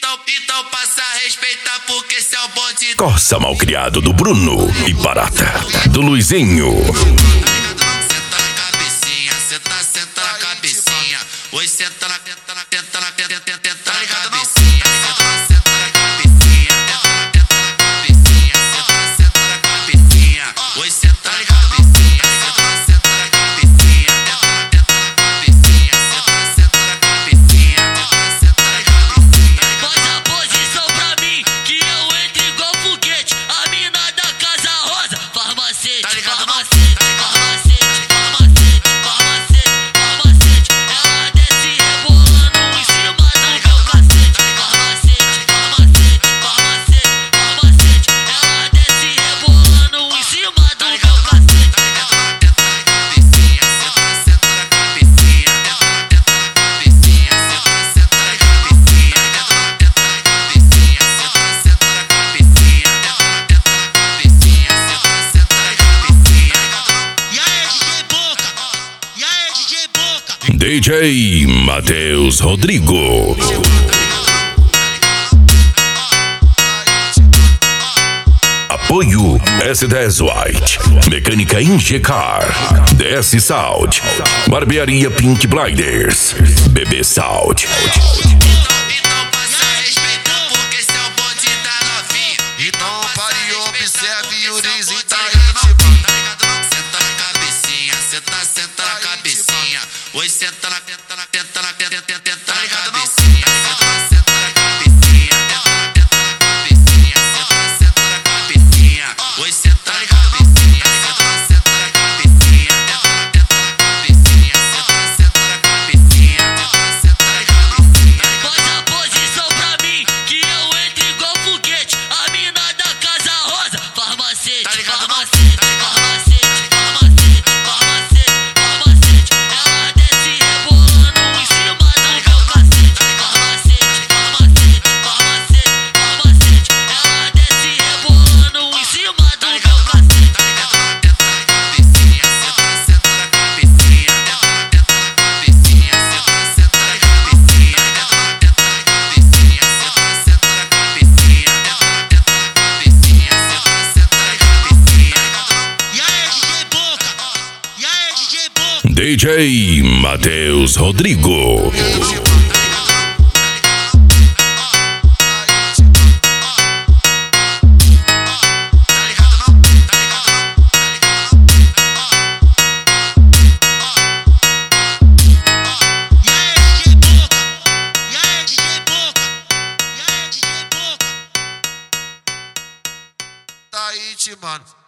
Então passa a respeitar porque esse é o bonde. Corsa Malcriado do Bruno e Barata do Luizinho. Senta na cabecinha, senta na cabecinha. Oi, senta na cabecinha. Senta na cabecinha, senta na cabecinha. Senta na cabecinha. Oi, senta na cabecinha. Senta na cabecinha. Senta na cabecinha. Faz a posição pra mim, que eu entro igual foguete. A mina da Casa Rosa, farmacete, farmacete, farmacete, farmacete, farmacete, farmacete. Ela desce rebolando em cima do meu cacete. Farmacete, farmacete, farmacete, farmacete. Ela desce rebolando em cima do meu cacete. DJ Matheus Rodrigo. Apoio S10 White, Mecânica Ingecar, DS Sound, Barbearia Pink Blinders, BB Sound. Então passa a respeitar porque esse é o bonde da novinha. Então pare e observe o Lizinho tá Senta na cabecinha, senta na cabecinha. Oi, senta na cabecinha. Senta na cabecinha. Senta na cabecinha. Senta na cabecinha. Senta na cabecinha. Oi, senta na cabecinha. Senta na cabecinha. Senta na cabecinha. Senta na cabecinha. Faz a posição pra mim, que eu entro igual foguete. A mina da Casa Rosa, farmacete, farmacete, farmacete, farmacete, farmacete, farmacete. Ela desce rebolando em cima do meu cacete. Farmacete, farmacete, farmacete, farmacete. Ela desce rebolando em cima do meu cacete. DJ Matheus Rodrigo. Tá aí, mano.